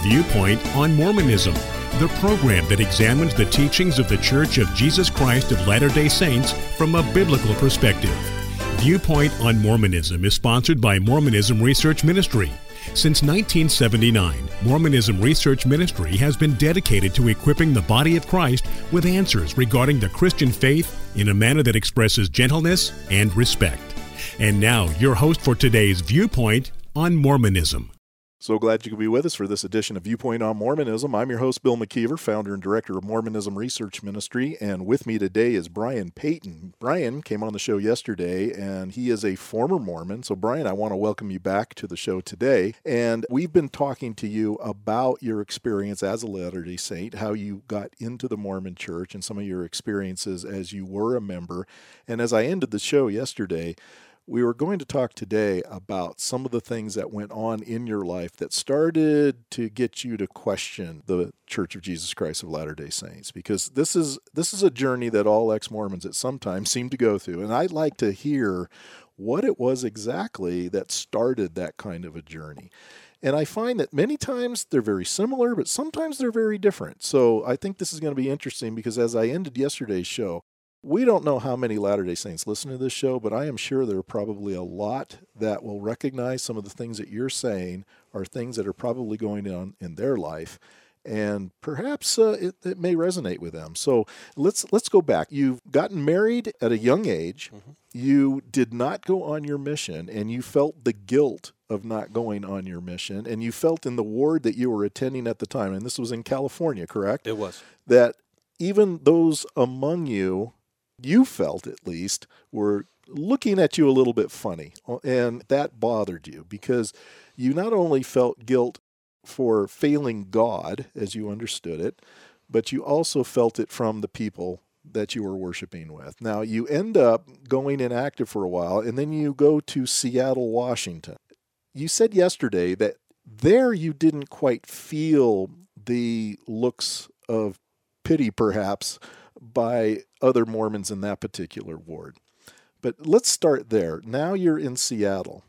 Viewpoint on Mormonism, the program that examines the teachings of the Church of Jesus Christ of Latter-day Saints from a biblical perspective. Viewpoint on Mormonism is sponsored by Mormonism Research Ministry. Since 1979, Mormonism Research Ministry has been dedicated to equipping the body of Christ with answers regarding the Christian faith in a manner that expresses gentleness and respect. And now, your host for today's Viewpoint on Mormonism. So glad you could be with us for this edition of Viewpoint on Mormonism. I'm your host, Bill McKeever, founder and director of Mormonism Research Ministry, and with me today is Brian Payton. Brian came on the show yesterday, and he is a former Mormon. So, Brian, I want to welcome you back to the show today. And we've been talking to you about your experience as a Latter-day Saint, how you got into the Mormon Church, and some of your experiences as you were a member. And as I ended the show yesterday, we were going to talk today about some of the things that went on in your life that started to get you to question the Church of Jesus Christ of Latter-day Saints, because this is a journey that all ex-Mormons at some time seem to go through, and I'd like to hear what it was exactly that started that kind of a journey. And I find that many times they're very similar, but sometimes they're very different. So I think this is going to be interesting because as I ended yesterday's show, we don't know how many Latter-day Saints listen to this show, but I am sure there are probably a lot that will recognize some of the things that you're saying are things that are probably going on in their life, and perhaps it may resonate with them. So let's go back. You've gotten married at a young age. Mm-hmm. You did not go on your mission, and you felt the guilt of not going on your mission, and you felt in the ward that you were attending at the time, and this was in California, correct? It was. That even those among you felt at least, were looking at you a little bit funny. And that bothered you because you not only felt guilt for failing God, as you understood it, but you also felt it from the people that you were worshiping with. Now, you end up going inactive for a while, and then you go to Seattle, Washington. You said yesterday that there you didn't quite feel the looks of pity, perhaps, by other Mormons in that particular ward. But let's start there. Now you're in Seattle,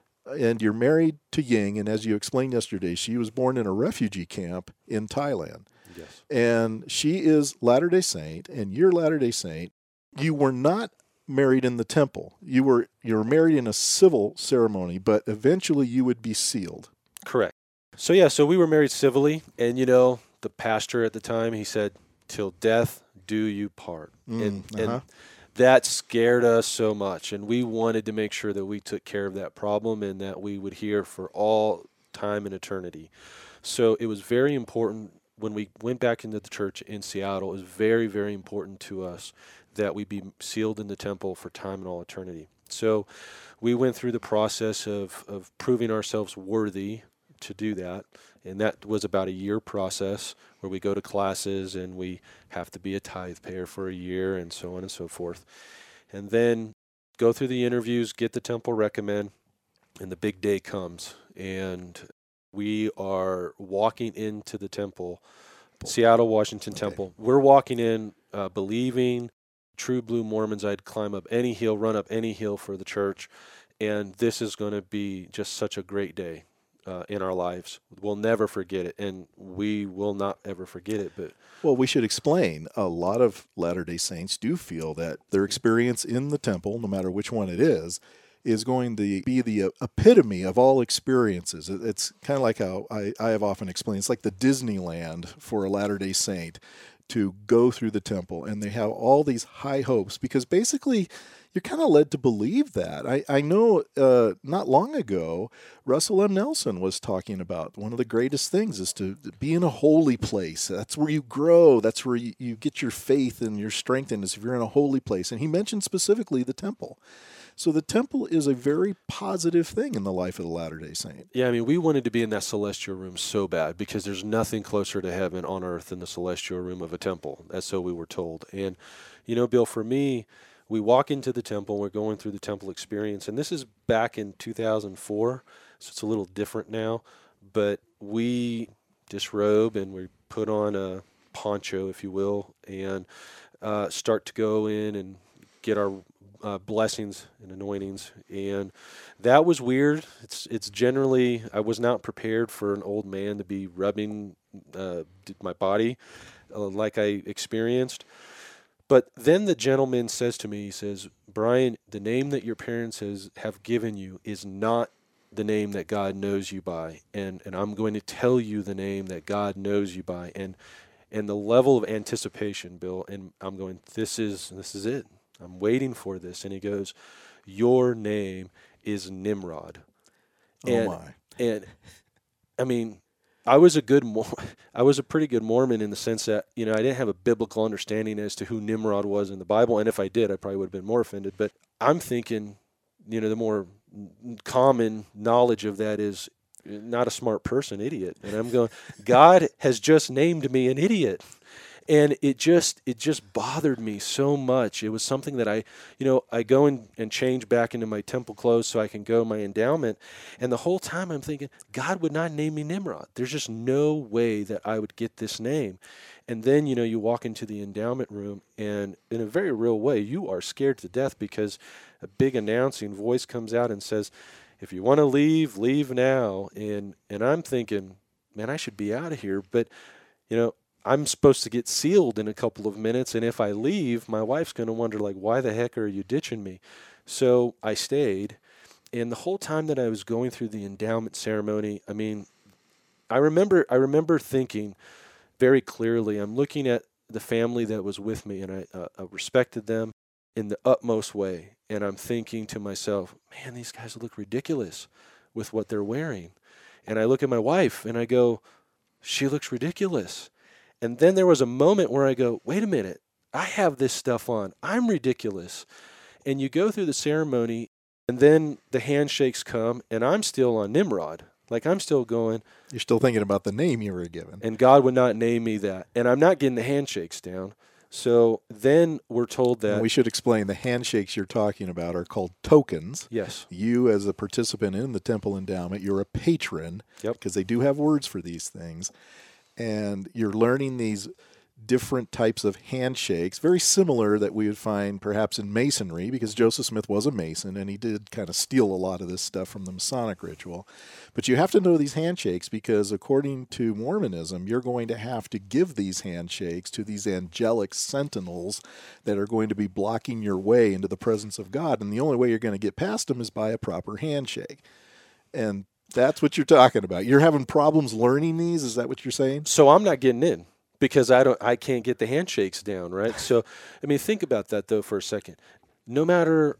and you're married to Ying, and as you explained yesterday, she was born in a refugee camp in Thailand. Yes. And she is Latter-day Saint, and you're Latter-day Saint. You were not married in the temple. You were married in a civil ceremony, but eventually you would be sealed. Correct. So we were married civilly, and the pastor at the time, he said, "Till death do you part." And that scared us so much, and we wanted to make sure that we took care of that problem and that we would hear for all time and eternity. So it was very important when we went back into the church in Seattle. It was very, very important to us that we be sealed in the temple for time and all eternity. So we went through the process of proving ourselves worthy to do that, and that was about a year process where we go to classes and we have to be a tithe payer for a year and so on and so forth. And then go through the interviews, get the temple recommend, and the big day comes. And we are walking into the temple, Seattle, Washington temple. We're walking in believing, true blue Mormons, I'd climb up any hill, run up any hill for the church, and this is going to be just such a great day in our lives. We'll never forget it, and we will not ever forget it. But well, we should explain. A lot of Latter-day Saints do feel that their experience in the temple, no matter which one it is going to be the epitome of all experiences. It's kind of like how I have often explained. It's like the Disneyland for a Latter-day Saint to go through the temple, and they have all these high hopes because basically you're kind of led to believe that. I know not long ago, Russell M. Nelson was talking about one of the greatest things is to be in a holy place. That's where you grow. That's where you get your faith and your strength in, is if you're in a holy place. And he mentioned specifically the temple. So the temple is a very positive thing in the life of the Latter-day Saint. Yeah, I mean, we wanted to be in that celestial room so bad because there's nothing closer to heaven on earth than the celestial room of a temple. That's so we were told. And, Bill, for me, we walk into the temple, we're going through the temple experience, and this is back in 2004, so it's a little different now, but we disrobe and we put on a poncho, if you will, and start to go in and get our blessings and anointings, and that was weird. It's generally, I was not prepared for an old man to be rubbing my body like I experienced. But then the gentleman says to me, he says, Brian, the name that your parents have given you is not the name that God knows you by, and I'm going to tell you the name that God knows you by, and the level of anticipation, Bill, and I'm going, this is it. I'm waiting for this. And he goes, your name is Nimrod. And I mean, I was a pretty good Mormon in the sense that, I didn't have a biblical understanding as to who Nimrod was in the Bible. And if I did, I probably would have been more offended. But I'm thinking, the more common knowledge of that is not a smart person, idiot. And I'm going, God has just named me an idiot. And it just bothered me so much. It was something that I go and change back into my temple clothes so I can go my endowment. And the whole time I'm thinking, God would not name me Nimrod. There's just no way that I would get this name. And then, you walk into the endowment room, and in a very real way, you are scared to death because a big announcing voice comes out and says, if you want to leave, leave now. And I'm thinking, man, I should be out of here. But, I'm supposed to get sealed in a couple of minutes, and if I leave, my wife's going to wonder, why the heck are you ditching me? So I stayed, and the whole time that I was going through the endowment ceremony, I mean, I remember thinking very clearly, I'm looking at the family that was with me, and I respected them in the utmost way, and I'm thinking to myself, man, these guys look ridiculous with what they're wearing. And I look at my wife, and I go, she looks ridiculous. And then there was a moment where I go, wait a minute, I have this stuff on. I'm ridiculous. And you go through the ceremony, and then the handshakes come, and I'm still on Nimrod. I'm still going. You're still thinking about the name you were given. And God would not name me that. And I'm not getting the handshakes down. So then we're told that. And we should explain the handshakes you're talking about are called tokens. Yes. You, as a participant in the temple endowment, you're a patron. Yep. Because they do have words for these things. And you're learning these different types of handshakes, very similar that we would find perhaps in Masonry, because Joseph Smith was a Mason, and he did kind of steal a lot of this stuff from the Masonic ritual. But you have to know these handshakes because according to Mormonism, you're going to have to give these handshakes to these angelic sentinels that are going to be blocking your way into the presence of God. And the only way you're going to get past them is by a proper handshake. And that's what you're talking about. You're having problems learning these? Is that what you're saying? So I'm not getting in because I can't get the handshakes down, right? So, I mean, think about that, though, for a second. No matter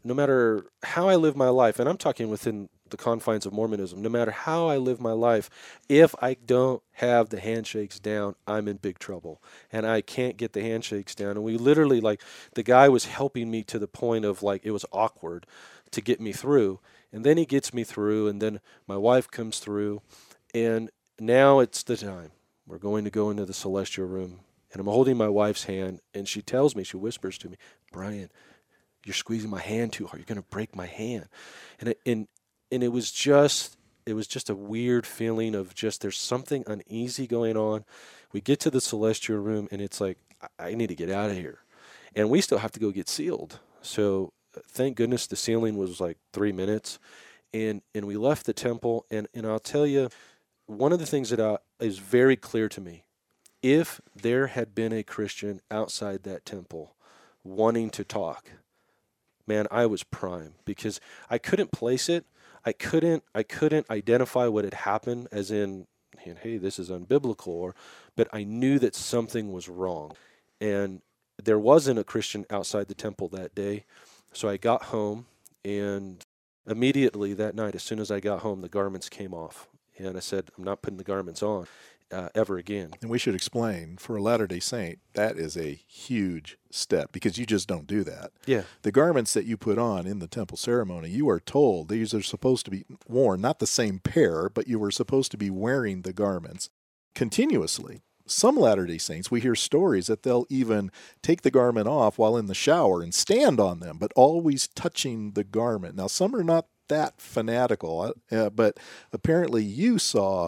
how I live my life, and I'm talking within the confines of Mormonism, no matter how I live my life, if I don't have the handshakes down, I'm in big trouble. And I can't get the handshakes down. And we literally, the guy was helping me to the point of, it was awkward to get me through. And then he gets me through, and then my wife comes through, and now it's the time. We're going to go into the celestial room, and I'm holding my wife's hand, and she tells me, she whispers to me, Brian, you're squeezing my hand too hard. You're going to break my hand. And it was just a weird feeling of just there's something uneasy going on. We get to the celestial room, and it's like, I need to get out of here. And we still have to go get sealed. So thank goodness the sealing was 3 minutes, and we left the temple. And I'll tell you, one of the things that is very clear to me, if there had been a Christian outside that temple wanting to talk, man, I was prime because I couldn't place it. I couldn't identify what had happened as in, hey, this is unbiblical, but I knew that something was wrong. And there wasn't a Christian outside the temple that day. So I got home, and immediately that night, as soon as I got home, the garments came off. And I said, I'm not putting the garments on ever again. And we should explain, for a Latter-day Saint, that is a huge step because you just don't do that. Yeah. The garments that you put on in the temple ceremony, you are told these are supposed to be worn, not the same pair, but you were supposed to be wearing the garments continuously. Some Latter-day Saints, we hear stories that they'll even take the garment off while in the shower and stand on them, but always touching the garment. Now, some are not that fanatical, but apparently you saw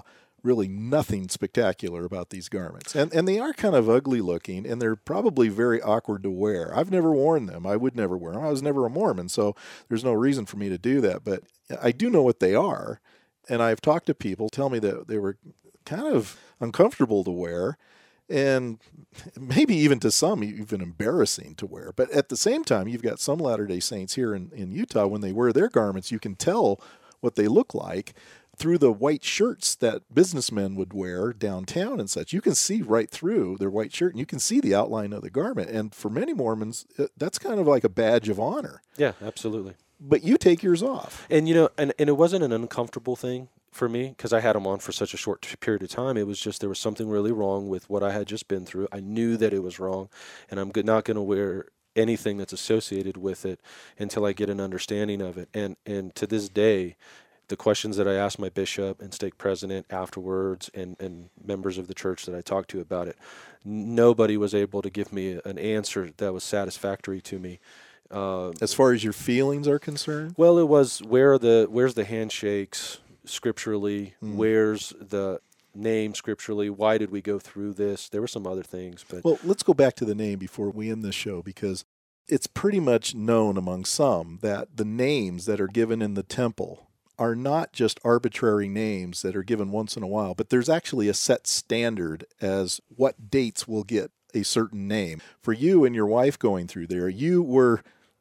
really nothing spectacular about these garments. And they are kind of ugly looking, and they're probably very awkward to wear. I've never worn them. I would never wear them. I was never a Mormon, so there's no reason for me to do that. But I do know what they are, and I've talked to people tell me that they were kind of uncomfortable to wear, and maybe even to some even embarrassing to wear. But at the same time, you've got some Latter-day Saints here in Utah, when they wear their garments, you can tell what they look like through the white shirts that businessmen would wear downtown and such. You can see right through their white shirt, and you can see the outline of the garment. And for many Mormons, that's kind of like a badge of honor. Yeah, absolutely. But you take yours off. And, and it wasn't an uncomfortable thing for me, because I had them on for such a short period of time. It was just there was something really wrong with what I had just been through. I knew that it was wrong, and I'm not going to wear anything that's associated with it until I get an understanding of it. And to this day, the questions that I asked my bishop and stake president afterwards, and members of the church that I talked to about it, nobody was able to give me an answer that was satisfactory to me. As far as your feelings are concerned? Well, it was where's the handshakes scripturally? Where's the name scripturally? Why did we go through this? There were some other things. But well, let's go back to the name before we end this show, because it's pretty much known among some that the names that are given in the temple are not just arbitrary names that are given once in a while, but there's actually a set standard as what dates will get a certain name. For you and your wife going through there, you were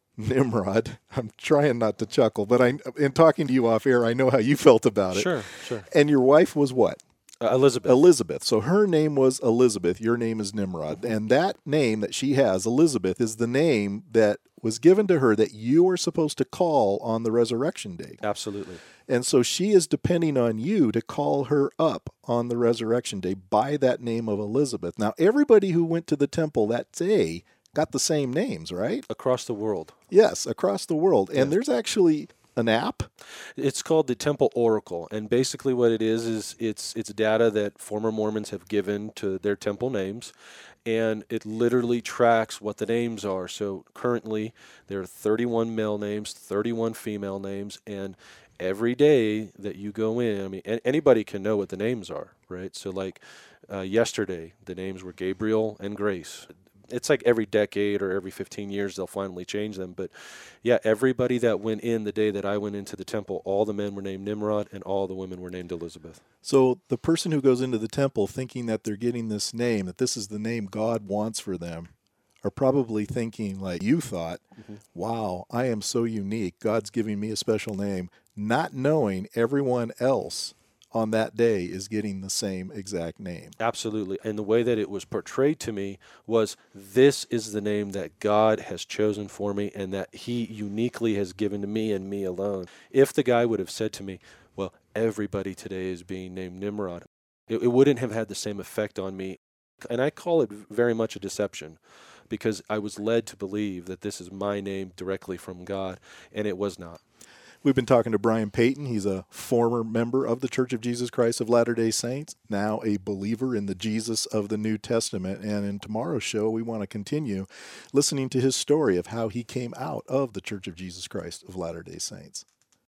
Nimrod. I'm trying not to chuckle, but in talking to you off air, I know how you felt about it. Sure. And your wife was what? Elizabeth. So her name was Elizabeth. Your name is Nimrod. And that name that she has, Elizabeth, is the name that was given to her that you are supposed to call on the resurrection day. Absolutely. And so she is depending on you to call her up on the resurrection day by that name of Elizabeth. Now, everybody who went to the temple that day got the same names, right? Across the world. Yes, across the world. And there's actually an app? It's called the Temple Oracle, and basically what it is it's data that former Mormons have given to their temple names, and it literally tracks what the names are. So currently there are 31 male names, 31 female names, and every day that you go in, I mean, anybody can know what the names are, right? So like yesterday, the names were Gabriel and Grace. It's like every decade or every 15 years they'll finally change them. But yeah, everybody that went in the day that I went into the temple, all the men were named Nimrod and all the women were named Elizabeth. So the person who goes into the temple thinking that they're getting this name, that this is the name God wants for them, are probably thinking like you thought, wow, I am so unique. God's giving me a special name, not knowing everyone else on that day is getting the same exact name. Absolutely. And the way that it was portrayed to me was, this is the name that God has chosen for me and that he uniquely has given to me and me alone. If the guy would have said to me, well, everybody today is being named Nimrod, it wouldn't have had the same effect on me. And I call it very much a deception, because I was led to believe that this is my name directly from God, and it was not. We've been talking to Brian Payton. He's a former member of the Church of Jesus Christ of Latter-day Saints, now a believer in the Jesus of the New Testament. And in tomorrow's show, we want to continue listening to his story of how he came out of the Church of Jesus Christ of Latter-day Saints.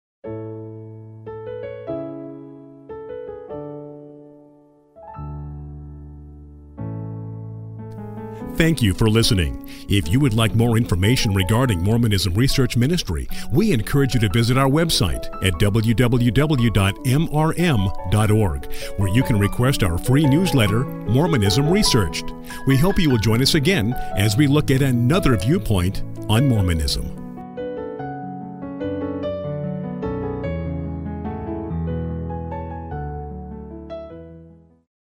Thank you for listening. If you would like more information regarding Mormonism Research Ministry, we encourage you to visit our website at www.mrm.org, where you can request our free newsletter, Mormonism Researched. We hope you will join us again as we look at another viewpoint on Mormonism.